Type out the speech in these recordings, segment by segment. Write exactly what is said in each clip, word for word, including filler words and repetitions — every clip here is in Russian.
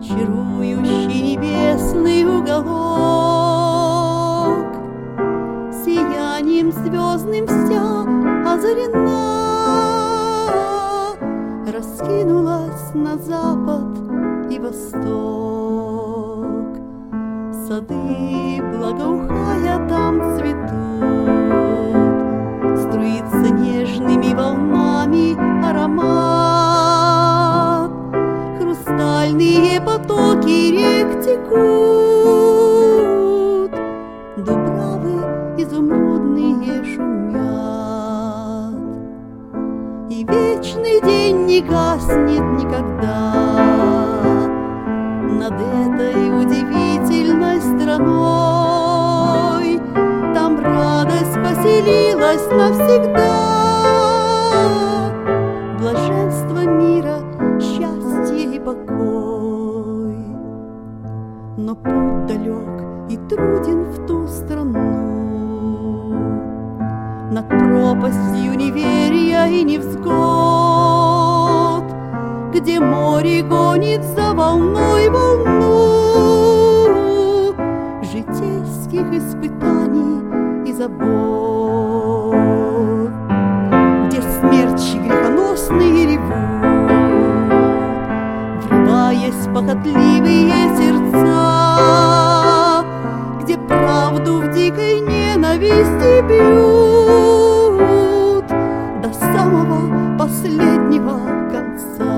чарующий небесный уголок, сиянием звездным вся озарена, раскинулась на запад и восток. Сады, благоухая, там цветут, струится нежными волнами аромат, хрустальные потоки рек текут, дубравы изумрудные шумят, и вечный день не гаснет никогда над этой удивительной страной. Там радость поселилась навсегда, блаженство мира, счастье и покой. Но путь далек и труден в ту страну, над пропастью неверия и невзгод, где море гонит за волной волну житейских испытаний и забот, где смерчи грехоносные ревут, врываясь в похотливые сердца, где правду в дикой ненависти бьют до самого последнего конца.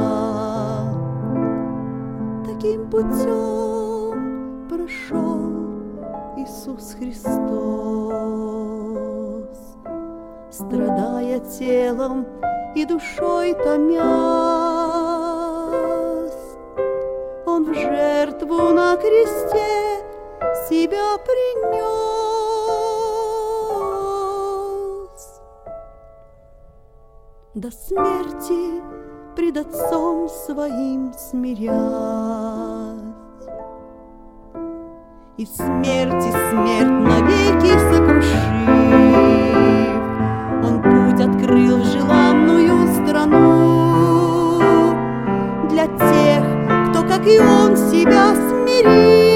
Таким путем прошел Иисус Христос, страдая телом и душой томясь. Он в жертву на кресте себя принес, до смерти пред Отцом Своим смирясь. И смерти смерть навеки сокрушив, Он путь открыл в желанную страну для тех, кто, как и Он, себя смирил